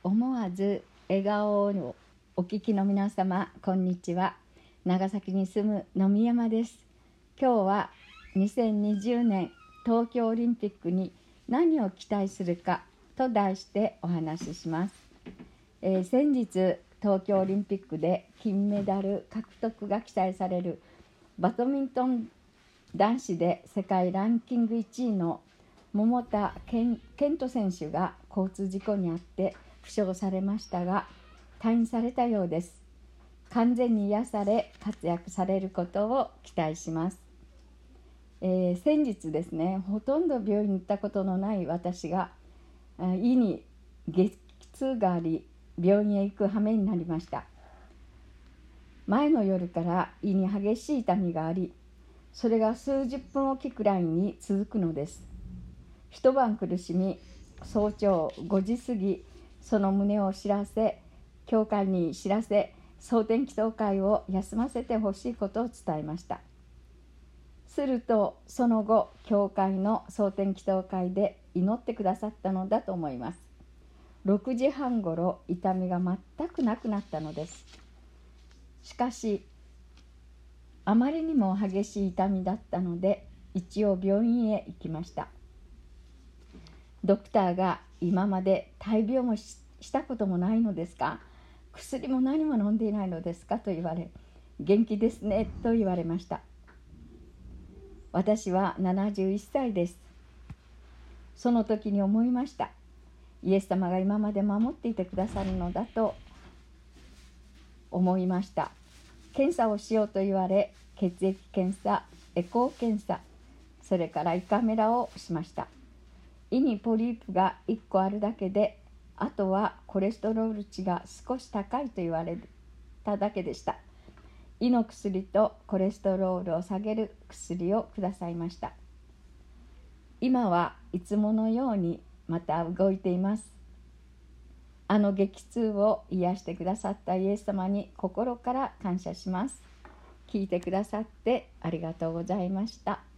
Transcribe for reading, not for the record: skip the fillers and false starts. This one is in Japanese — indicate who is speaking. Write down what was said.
Speaker 1: 思わず笑顔をお聞きの皆様、こんにちは。長崎に住む野見山です。今日は2020年東京オリンピックに何を期待するかと題してお話しします。先日東京オリンピックで金メダル獲得が期待されるバドミントン男子で世界ランキング1位の桃田賢斗選手が交通事故に遭って負傷されましたが、退院されたようです。完全に癒され活躍されることを期待します。先日ですね、ほとんど病院に行ったことのない私が胃に激痛があり、病院へ行く羽目になりました。前の夜から胃に激しい痛みがあり、それが数十分おきくらいに続くのです。一晩苦しみ、早朝5時過ぎ、その旨を知らせ、教会に知らせ、蒼天祈祷会を休ませてほしいことを伝えました。するとその後、教会の蒼天祈祷会で祈ってくださったのだと思います。6時半ごろ、痛みが全くなくなったのです。しかしあまりにも激しい痛みだったので、一応病院へ行きました。ドクターが、今まで大病もしたこともないのですか、薬も何も飲んでいないのですかと言われ、元気ですねと言われました。私は71歳です。その時に思いました。イエス様が今まで守っていてくださるのだと思いました。検査をしようと言われ、血液検査、エコー検査、それから胃カメラをしました。胃にポリープが1個あるだけで、あとはコレステロール値が少し高いと言われただけでした。胃の薬とコレステロールを下げる薬をくださいました。今はいつものようにまた動いています。あの激痛を癒してくださったイエス様に心から感謝します。聞いてくださってありがとうございました。